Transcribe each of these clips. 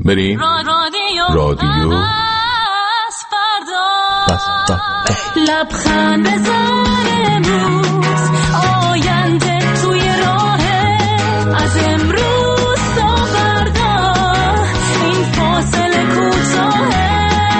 بریم رادیو لبخند بزن امروز آینده توی راهه از امروز تا فردا این فاصله کوتاهه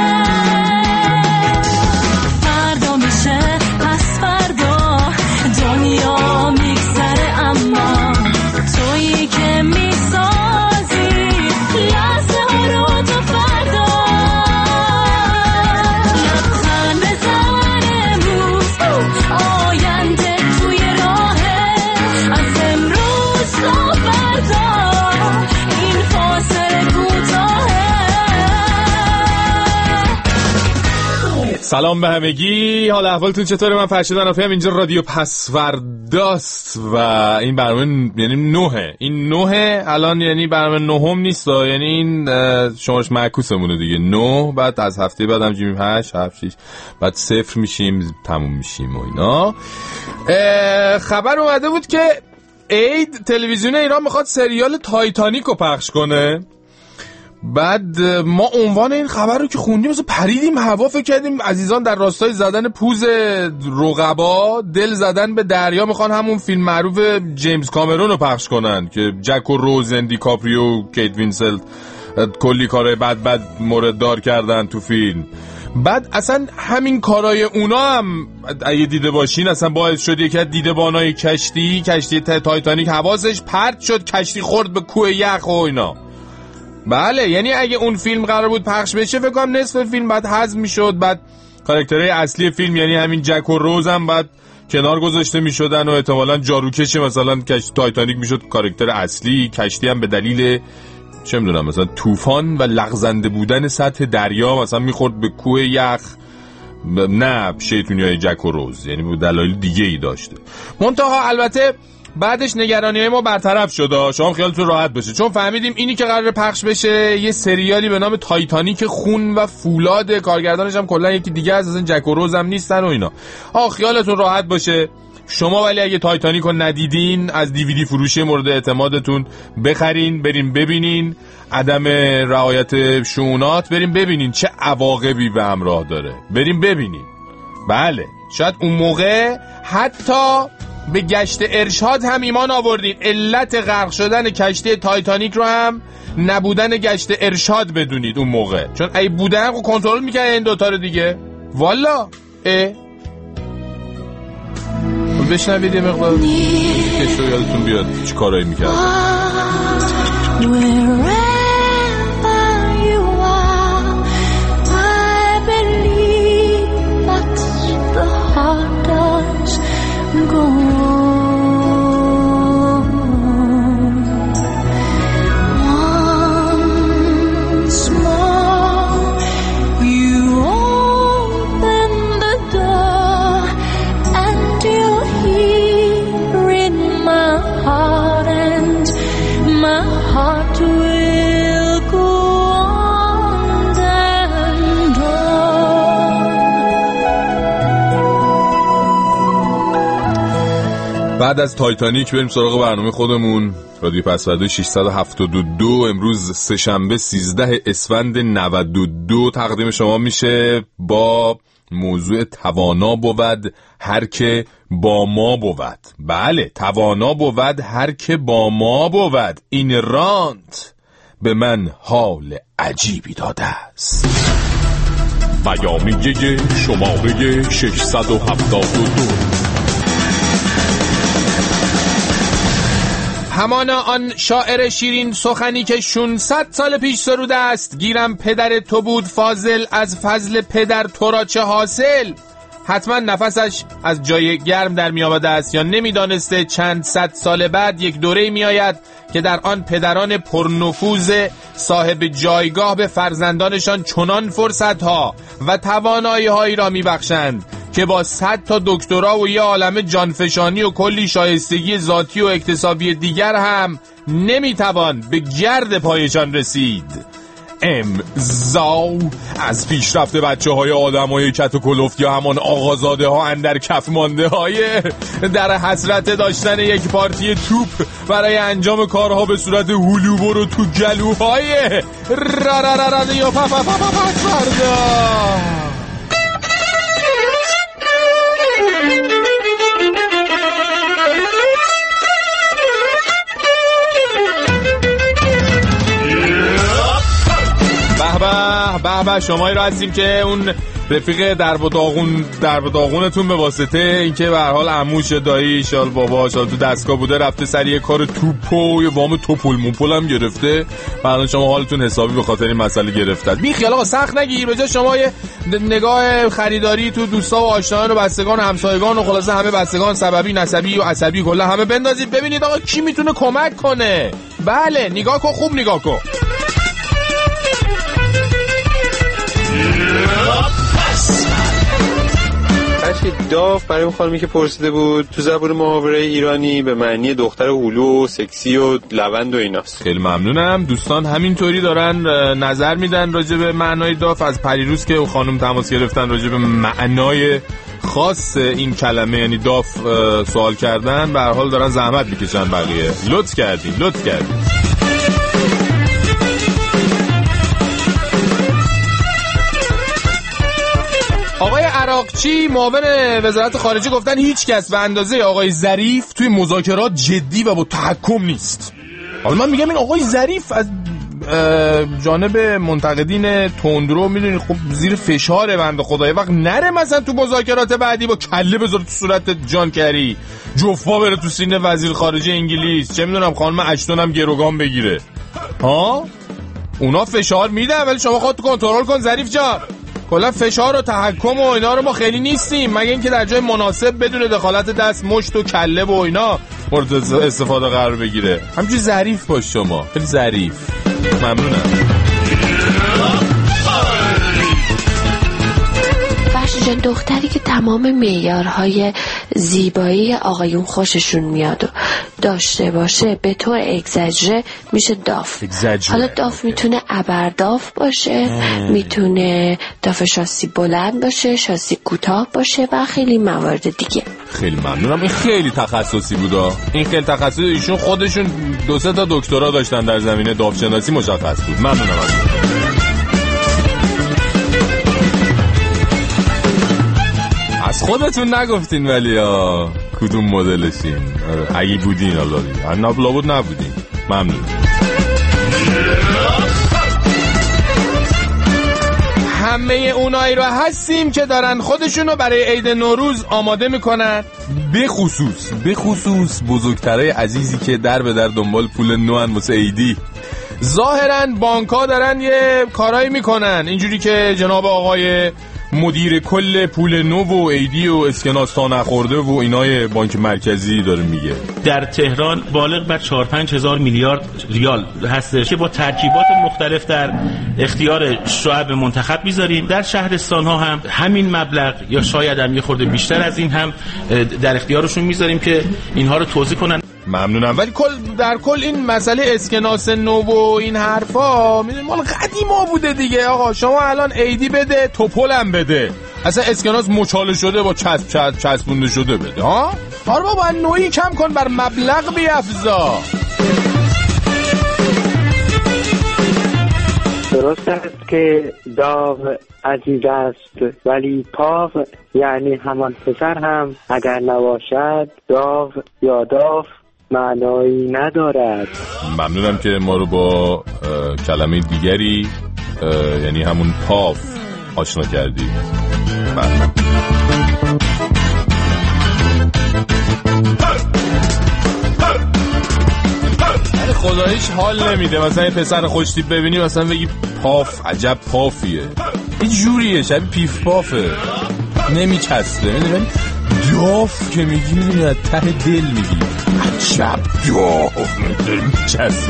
فردا میشه پس فردا دنیا میگذره اما تویی که میسازی لحظه ها رو تا فردا لبخند بزن امروز آینده توی راهه از امروز تا فردا این فاصله کوتاهه. سلام به همگی، حال احوالتون چطوره؟ من فرشید انافیم، اینجا رادیو پسورداست و این برنامه یعنی نوهه، این نوهه الان، یعنی برنامه نهم نیست، یعنی این شمارش معکوسمونه دیگه، 9 بعد از هفته بعد هم جیمیم 8 7 6 بعد 0 میشیم تموم میشیم و اینا. خبر اومده بود که عید تلویزیون ایران میخواد سریال تایتانیک رو پخش کنه. بعد ما عنوان این خبر رو که خوندیم مثلا پریدیم هوا، فکر کردیم عزیزان در راستای زدن پوز رقبا دل زدن به دریا میخوان همون فیلم معروف جیمز کامرون رو پخش کنن که جک و روز، دیکاپریو، کیت وینسلت کلی کارهای بد مورد دار کردن تو فیلم. بعد اصلا همین کارهای اونا هم اگه دیده باشین اصلا باعث شد یکی از دیدبانای کشتی تایتانیک حواسش پرت شد، کشتی خورد به کوه یخ و اینا. بله، یعنی اگه اون فیلم قرار بود پخش بشه فکر کنم نصف فیلم بعد حذف میشد، بعد کاراکترهای اصلی فیلم یعنی همین جک و روز هم بعد کنار گذاشته میشدن و احتمالاً جاروکش مثلا کشتی تایتانیک میشد کاراکتر اصلی. کشتی هم به دلیل چه میدونم مثلا طوفان و لغزنده بودن سطح دریا مثلا میخورد به کوه یخ، نه شیطونیای جک و روز، یعنی به دلایل دیگه ای داشته. منتها البته بعدش نگرانی‌های ما برطرف شد، شما خیالتون راحت باشه، چون فهمیدیم اینی که قراره پخش بشه یه سریالی به نام تایتانیک خون و فولاد، کارگردانش هم کلا یکی دیگه از این جک و روز هم نیستن و اینا. خیالتون راحت باشه شما، ولی اگه تایتانیک رو ندیدین از دیویدی فروشی مورد اعتمادتون بخرین، بریم ببینین، عدم رعایت شؤونات، بریم ببینین چه عواقبی به همراه داره، بریم ببینین. بله، شاید اون موقع حتی به گشت ارشاد هم ایمان آوردین، علت غرق شدن کشتی تایتانیک رو هم نبودن گشت ارشاد بدونید اون موقع، چون ای بودن رو کنترل میکنه این دوتا رو دیگه. والا بشنوید یه مقدار که شو یادتون بیاد چی کارایی میکرد. بعد از تایتانیک بریم سراغ برنامه خودمون. رادیو پسورد 672 امروز سه‌شنبه 13 اسفند 92 تقدیم شما میشه با موضوع توانا بود هر که با ما بود. بله، توانا بود هر که با ما بود، این رانت به من حال عجیبی داده است. بیانیه شماره 672. همانا آن شاعر شیرین سخنی که 600 سال پیش سروده است، گیرم پدر تو بود فاضل، از فضل پدر تو را چه حاصل. حتما نفسش از جای گرم در می آمده است یا نمیدانسته چند صد سال بعد یک دوره می آید که در آن پدران پرنفوذ صاحب جایگاه به فرزندانشان چنان فرصتها و توانایی هایی را می بخشند که با 100 تا دکترا و یه عالمه جانفشانی و کلی شایستگی ذاتی و اکتسابی دیگر هم نمیتوان به گرد پایشان رسید. امضا از پیشرفت بچه های آدم های کت و کلفت یا همان آقازاده ها اندر کف مانده های در حسرت داشتن یک پارتی توپ برای انجام کارها به صورت هلو برو تو گلوهای رادیو پسوردا. به شمایی رو هستیم که اون رفیق درب و داغونتون به واسطه اینکه به هر حال عموش دایی شال بابا شال تو دستگاه بوده رفته سریع کار توپو یا وام توپول موپول هم گرفته. الان شما حالتون حسابی به خاطر این مسئله گرفته. بی خیال آقا سخت نگیر، به جای شما یه نگاه خریداری تو دوستا و آشنایان و بستگان و همسایگان و خلاصه همه بستگان سببی نسبی و عصبی کلا همه بندازید ببینید آقا کی میتونه کمک کنه. بله نگاه کن، خوب نگاه کن. داف برای اون خانمی که پرسیده بود تو زبان محاوره ایرانی به معنی دختر هلو و سکسی و لوند و ایناست. خیلی ممنونم. دوستان همینطوری دارن نظر میدن راجع به معنای داف. از پریروز که اون خانم تماس گرفتن راجع به معنای خاص این کلمه یعنی داف سوال کردن، به هر حال دارن زحمت میکشن بقیه. لطف کردین. آقای عراقچی معاون وزارت خارجه گفتن هیچ کس به اندازه آقای ظریف توی مذاکرات جدی و با تحکم نیست. حالا من میگم این آقای ظریف از جانب منتقدین تندرو میدونی خب زیر فشاره بنده خدای وقت نره مثلا تو مذاکرات بعدی با کله بذاره تو صورت جان کری جفا بره تو سینه وزیر خارجه انگلیس، چه میدونم خانم اشتون هم گروگان بگیره. ها اونا فشار میدن ولی شما خودت کنترل کن ظریف جان. کلا فشار و تحکم و اینا رو ما خیلی نیستیم مگه اینکه در جای مناسب بدون دخالت دست مشت و کله و اینا مورد استفاده قرار بگیره. همچنین ظریف باش شما، خیلی ظریف. ممنونم. بخشی دختری که تمام معیارهای زیبایی آقایون خوششون میاد و داشته باشه به طور اگزاجره میشه داف. حالا داف میتونه ابرداف باشه، میتونه داف شاسی بلند باشه، شاسی کوتاه باشه و خیلی موارد دیگه. خیلی ممنونم. این خیلی تخصصی بودا. این خیلی تخصصی. ایشون خودشون 2-3 تا دکترا داشتن در زمینه داف شناسی، مشخص بود. ممنونم ازتون. از خودتون نگفتین ولی کدوم مدلشین. اگه بودین حالا لابد نبودین. ممنون. همه اونایی رو هستیم که دارن خودشونو برای عید نوروز آماده میکنن، به خصوص بزرگترای عزیزی که در به در دنبال پول نوان واسه عیدی. ظاهرا بانک‌ها دارن یه کارایی میکنن اینجوری که جناب آقای مدیر کل پول نو و ایدی و اسکناس تا نخورده و اینای بانک مرکزی داره میگه در تهران بالغ بر 4-5 هزار میلیارد ریال هستش که با ترکیبات مختلف در اختیار شعب منتخب میذاریم. در شهرستان ها هم همین مبلغ یا شاید هم یه خورده بیشتر از این هم در اختیارشون میذاریم که اینها رو توزیع کنن. ممنونم. ولی در کل این مسئله اسکناس نو و این حرفا میدونی مال قدیما بوده دیگه. آقا شما الان ایدی بده توپلم بده، اصلا اسکناس مچاله شده با چسبونده شده بده. ها آره بابا نوعی کم کن بر مبلغ بیافزا. درست است که داغ عزیز است ولی پاغ یعنی همان پسر هم اگر نباشد داغ یا داف معنایی ندارد. ممنونم که ما رو با کلمه دیگری یعنی همون پاف آشنا کردید. خداییش حال نمیده مثلا یه پسر خوشتیپ ببینی مثلا بگی پاف، عجب پافیه، این جوریه شبیه پیف پافه، نمیچسته. ولی داف که میگی میدونی از ته دل میگی عجب داف میچسته.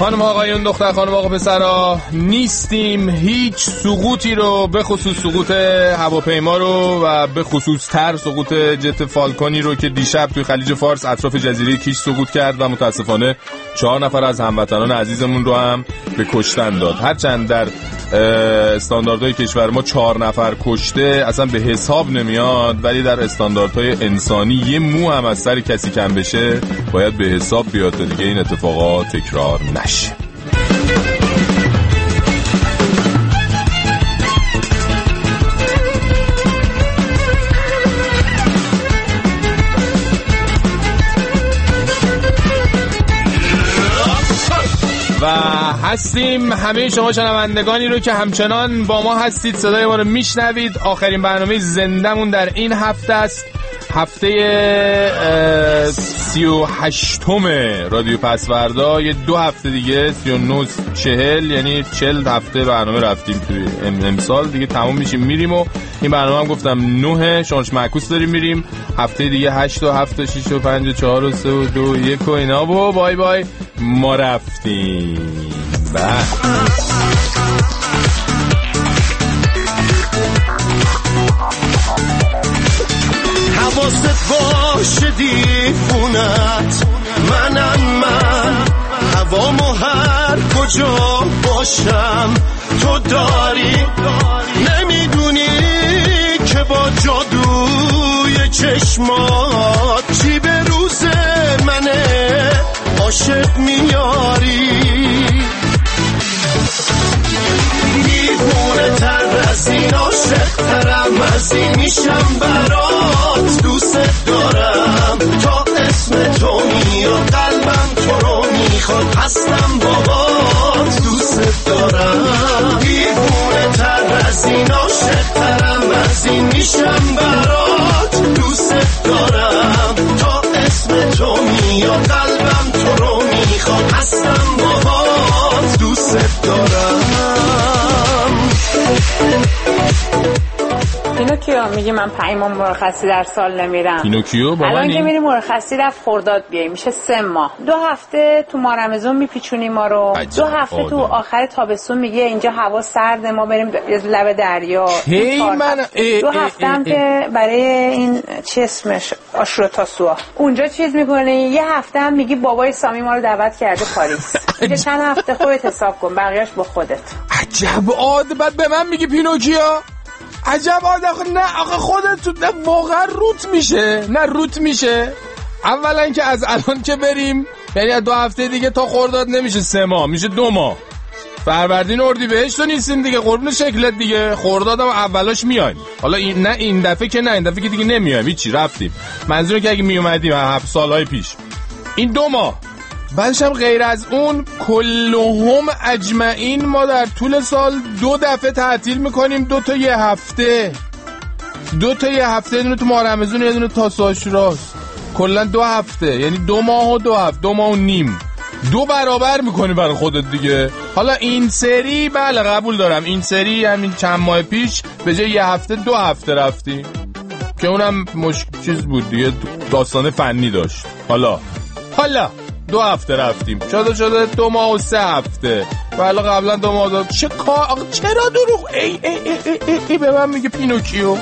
خانم آقایون، دختر خانم آقا پسرا، نیستیم هیچ سقوطی رو، به خصوص سقوط هواپیما رو و به خصوص تر سقوط جت فالکونی رو که دیشب توی خلیج فارس اطراف جزیره کیش سقوط کرد و متاسفانه 4 نفر از هموطنان عزیزمون رو هم به کشتن داد. هرچند در استانداردهای کشور ما 4 نفر کشته اصلا به حساب نمیاد، ولی در استانداردهای انسانی یه مو هم از سر کسی کم بشه باید به حساب بیاد تا دیگه این اتفاقات تکرار نشه. و هستیم همه شما شنوندگانی رو که همچنان با ما هستید، صدای ما رو میشنوید. آخرین برنامه زندمون در این هفته است، هفته 38م رادیو پسوردا. یه 2 هفته دیگه 39 40 یعنی 40 هفته برنامه رفتیم توی امسال دیگه تموم میشیم میریم. و این برنامه هم گفتم 9 شانش معکوس داریم میریم، هفته دیگه 8 و 7 و 6 و 5 و 4 و 3 و 2 و 1 و اینا. و بای بای ما رفتیم. حواست باشه دیوونت، منم من، هوامو هر کجا باشم تو داری. نمیدونی که با جادوی چشمات چی به روز منه عاشق میاری. دیوونه تر از این، عاشق ترم از این، میشم برات، دوست دارم تا اسم تو میاد، قلبم تو رو میخواد، هستم بابات، دوست دارم. دیوونه تر از این، عاشق ترم از این، میشم برات، دوست دارم تا اسم تو میاد، قلبم تو رو میخواد، هستم بابات، دوست دارم. پینوکیو میگه من 5 ماه مرخصی در سال نمیرم. پینوکیو بابا الان که میریم مرخصی رفت خرداد بیای میشه 3 ماه. 2 هفته تو ماه رمضان میپیچونی ما رو. 2 هفته تو آخر تابستون میگه اینجا هوا سرد ما بریم لب دریا. 2 هفته هم که برای این چه اسمش آشروتاسوا اونجا چیز میکنه. 1 هفته هم میگی بابای سامی ما رو دعوت کرده پاریس. میگه چند هفته خودت حساب کن، بقیه‌اش با خودت. عجب بعد به من میگی پینوکیو. عجب نه آخه خودت تو واقعا روت میشه. اولا که از الان که بریم یعنی از 2 هفته دیگه تا خرداد نمیشه 3 ماه، میشه 2 ماه. فروردین اردیبهشت تو نیستیم دیگه، قربون شکلت دیگه. خردادم اولاش میایم. حالا این دفعه که دیگه نمیایم، هیچی رفتیم. منظوره که اگه میومدیم 7 سالهای پیش این 2 ماه. بعدش هم غیر از اون کلهم اجمعین ما در طول سال 2 دفعه تعطیل میکنیم، 2 تا یه هفته. یه دونه تو ماه رمضان، یه دونه تاسو عاشوراست. کلا 2 هفته یعنی 2 ماه و 2 هفته، 2 ماه و نیم. 2 برابر میکنی برای خودت دیگه. حالا این سری بله قبول دارم، این سری همین چند ماه پیش به جای یه هفته 2 هفته رفتیم که اونم چیز بود دیگه، داستان فنی داشت. حالا 2 هفته رفتیم، شده 2 ماه و 3 هفته. ولی قبلا 2 ماه چرا دروغ ای به من میگه پینوکیو.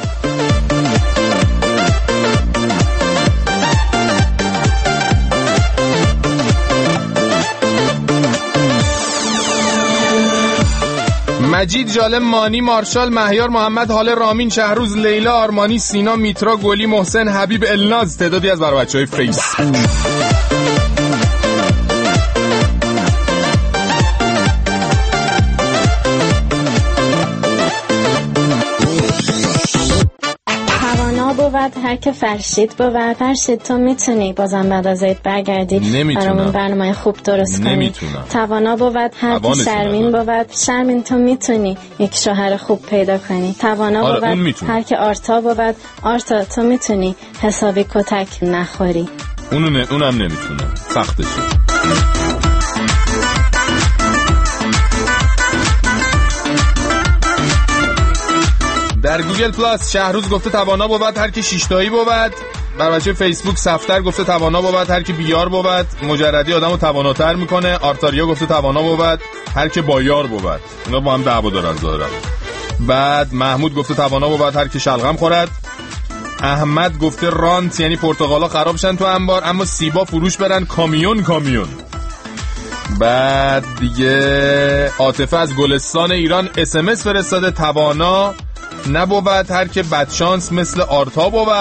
مجید، جالب، مانی، مارشال، مهیار، محمد، حال، رامین، شهروز، لیلا، آرمانی، سینا، میترا، گلی، محسن، حبیب، الناز، تعدادی از برای بچهای فیس. بود هر که فرشید بود. فرشید تو میتونی بازم بعد از عید برگردی برامون برنامه خوب درست کنی. نمیتونم. توانا بود هر که شرمین بود. شرمین تو میتونی یک شوهر خوب پیدا کنی. توانا بود هر که آرتا بود. آرتا تو میتونی حسابی کتک نخوری. اونم نمیتونه، سختشه. در گوگل پلاس شهروز گفته توانا بود هر کی 6 تایی بود. بر بچه فیسبوک صفتر گفته توانا بود هر کی بیار بود. مجردی آدمو تواناتر میکنه. آرتاریا گفته توانا بود هر کی بایار بود. اینا با هم دعوا دارن ظاهرا. بعد محمود گفته توانا بود هر کی شلغم خورد. احمد گفته رانت یعنی پرتقالا خراب شن تو انبار اما سیبا فروش برن کامیون. بعد دیگه عاطفه از گلستان ایران SMS فرستاده توانا نبود هر که بدشانس مثل آرتا بود.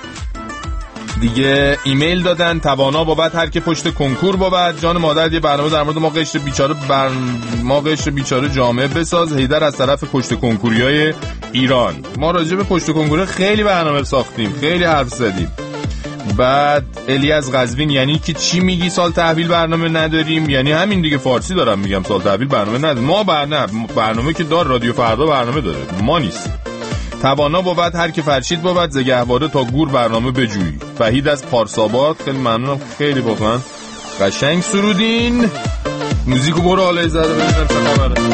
دیگه ایمیل دادن توانا بود هر که پشت کنکور بود. جان مادر دیگه برنامه در مورد ما قشر بیچاره جامعه بساز. حیدر از طرف پشت کنکوریای ایران. ما راجع به پشت کنکوری خیلی برنامه ساختیم، خیلی حرف زدیم. بعد الی از قزوین یعنی که چی میگی سال تحویل برنامه نداریم؟ یعنی همین دیگه، فارسی دارم میگم، سال تحویل برنامه نداریم. ما برنامه که دار رادیو فردا برنامه داره، ما نیست. توانا بود هر که فرشید بود زگهواره تا گور برنامه بجویی. وحید از پارساباد خیلی ممنونم، خیلی واقعا قشنگ سرودین. موزیکو برو حالا زده ببینم چه خبره.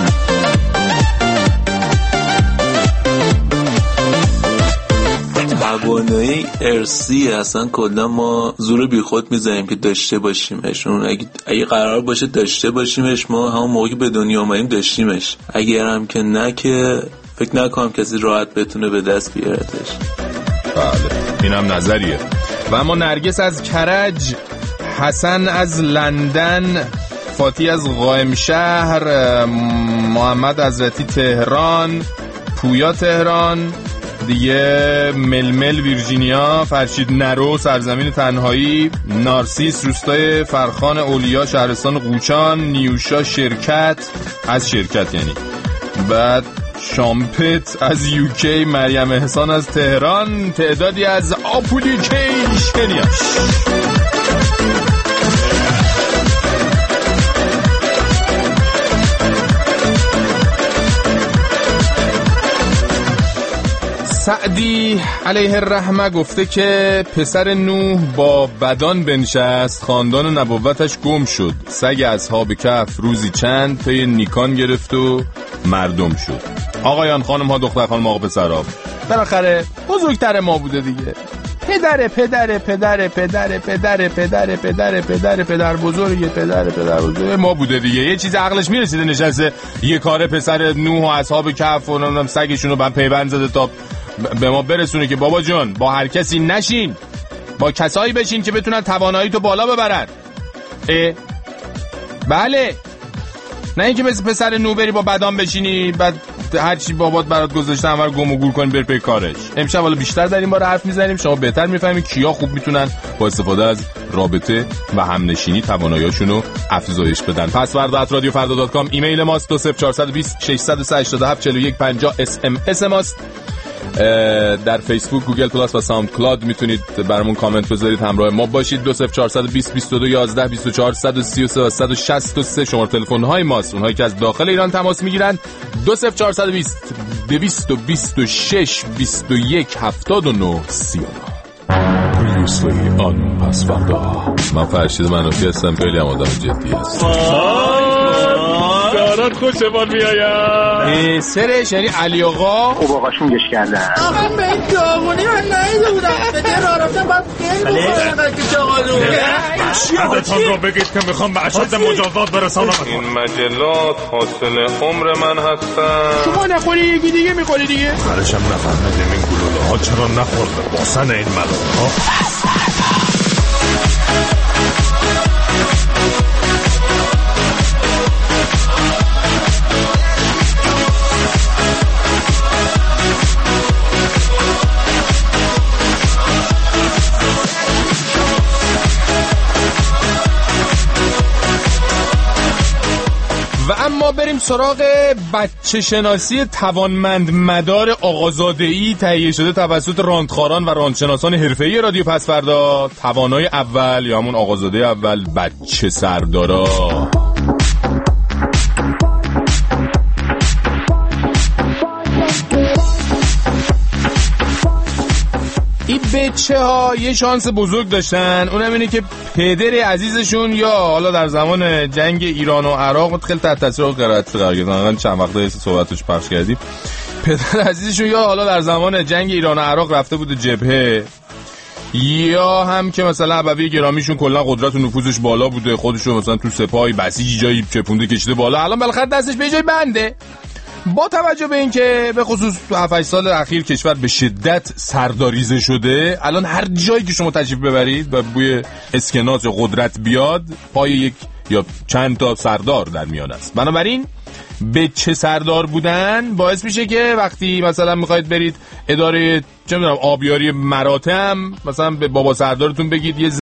توانایی ارثی اصلا کلا ما زور بیخود میزنیم که داشته باشیمش. اگه قرار باشه داشته باشیمش ما همون موقعی به دنیا اومدیم داشتیمش. اگر هم که نه که فکر نکنم کسی راحت بتونه به دست بیارتش. بله اینم نظریه. و اما نرگس از کرج، حسن از لندن، فاتی از قائم شهر، محمد حضرتی تهران، پویا تهران، دیگه ململ ویرجینیا، فرشید نرو سرزمین تنهایی، نارسیس روستای فرخان اولیا شهرستان قوچان، نیوشا شرکت از شرکت یعنی، بعد شامپت از یوکی، مریم احسان از تهران، تعدادی از اپلیکیشنیاش. سعدی علیه الرحمه گفته که پسر نوح با بدان بنشست، خاندان نبوتش گم شد، سگ اصحاب کهف روزی چند پی نیکان گرفت و مردم شد. آقایان خانم ها دختر خانم آقا پسرها، بالاخره بزرگتر ما بوده دیگه. پدر بزرگ ما بوده دیگه. یه چیز عقلش میرسیده نشسته یه کار پسر نوح و اصحاب کهف و نمیدونم سگشون رو با پیوند زده تا به ما برسونه که بابا جان با هر کسی نشین، با کسایی بشین که بتونن توانایی تو بالا ببرن. بله، نه اینکه مثل پسر نو بری با بدام بشینی بعد هر چی بابات برات گذاشته همه رو گم و گور کنی بر پی کارش. امشب حالا بیشتر در این باره حرف میزنیم، شما بهتر میفهمید کیا خوب میتونن با استفاده از رابطه و همنشینی توانایی‌هاشونو افزایش بدن. password@radiofarda.com ایمیل ماست، 20420 687 4150 SMS ماست. در فیسبوک، گوگل پلاس و ساوند کلاود میتونید برامون کامنت بذارید، همراه ما باشید. 20420 22 11 24 133 و 163 شماره تلفن های ماست، اونهایی که از داخل ایران تماس میگیرن. 20420 226 21 79 39. پروسلی آن پس فردا. من فرشید منافی هستم، خیلی هم آدم جدی هستم. دارد خوشمان میایم. سرش یعنی علی آقا خوب آقاشون گش کردن. آقا به داغونی من نایده بودم به راه رفتم باید گل بخورم که چاقالو عدتان را بگید که میخوام به اشد مجازات برسانم. این مجلات حاصل عمر من هستن. شما نخوری یکی دیگه میخوری دیگه. خرشم نفهمیدیم این گلوله ها چرا نخورده باسن این ملات ها. و اما بریم سراغ بچه شناسی توانمند مدار آقازاده‌ای تهیه شده توسط راندخاران و راندشناسان حرفه‌ای رادیو پس فردا. توانای اول یا همون آقازاده اول، بچه سردارا. این بچه ها یه شانس بزرگ داشتن، اونم اینه که پدر عزیزشون یا حالا در زمان جنگ ایران و عراق خیلی تحت تاثیر قرائت قرار گرفتن، چند وقته صحبتش پخش کردیم. پدر عزیزشون یا حالا در زمان جنگ ایران و عراق رفته بوده جبهه یا هم که مثلا ابوی گرامیشون کلا قدرت و نفوذش بالا بوده، خودشو مثلا تو سپاه بسیج جایی چپونده کشیده بالا، الان بالاخره دستش به جای بنده. با توجه به اینکه به خصوص 7-8 سال اخیر کشور به شدت سرداریزه شده، الان هر جایی که شما تشریف ببرید و بوی اسکناس یا قدرت بیاد، پای یک یا چند تا سردار در میان است. بنابراین به چه سردار بودن باعث میشه که وقتی مثلا میخواید برید اداره چه میدونم آبیاری مراتع، مثلا به بابا سردارتون بگید یه